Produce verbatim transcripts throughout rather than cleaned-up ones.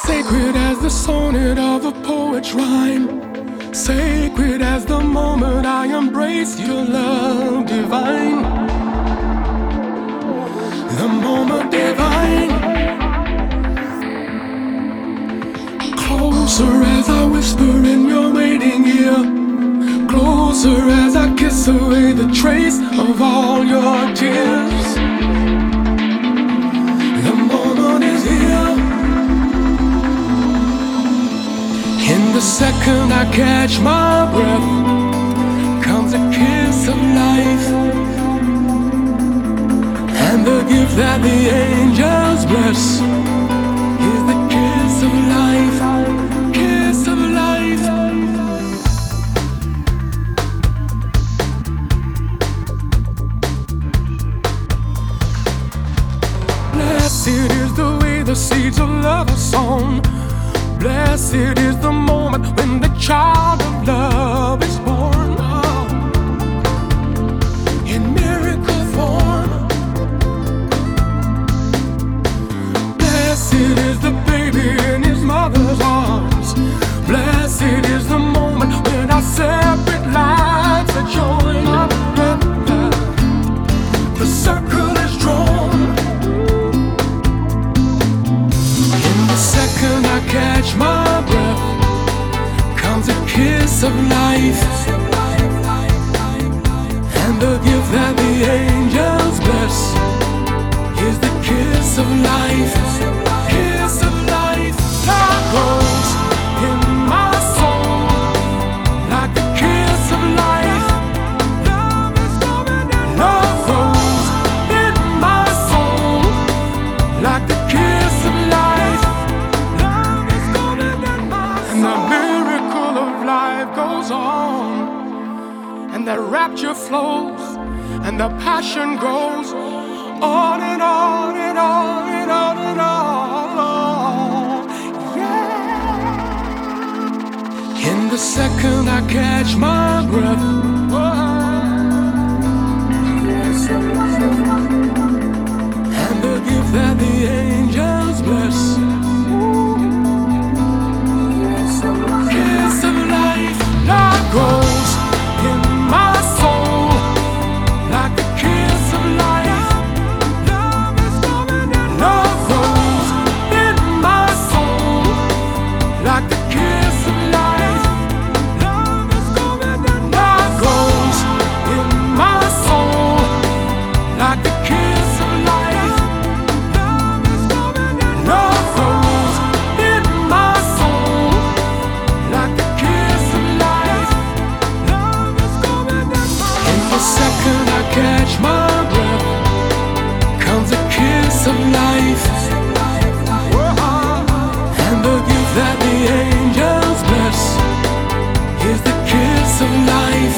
Sacred as the sonnet of a poet's rhyme, sacred as the moment I embrace your love divine. The moment divine. Closer as I whisper in your waiting ear, closer as I kiss away the trace of all your tears. The moment is here. In the second I catch my breath, comes a kiss of life, and the gift that the angels bless is the kiss of life, kiss of life. Blessed is the way the seeds of love are sown. Blessed is the moment when the child of love is born, oh, in miracle form. Blessed is the baby in his mother's arms. Blessed is the moment when our separate lives are joined up. The circle is drawn. In the second I catch my breath, comes a kiss of life, and the gift that the angels bless is the kiss of life, kiss of life. Love grows in my soul like the kiss of life. Love is coming and love grows in my soul like the kiss of life. Love is coming in my soul. And the miracle of life goes on, and the rapture flows, and the passion grows on and on and on and on and on. Yeah. In the second I catch my breath, and the gift that the angels bless, kiss of life. Love grows in my soul like the kiss of life. Love is coming and love grows in my soul like the kiss of life. Love is coming and love grows in my soul like the kiss of life. Love is coming and love grows in my soul like the kiss of life. Love is coming and in the second I catch my breath, comes a kiss of life, and the gift that the angels bless is the kiss of life,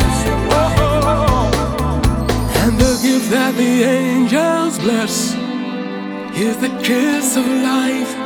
and the gift that the angels bless is the kiss of life.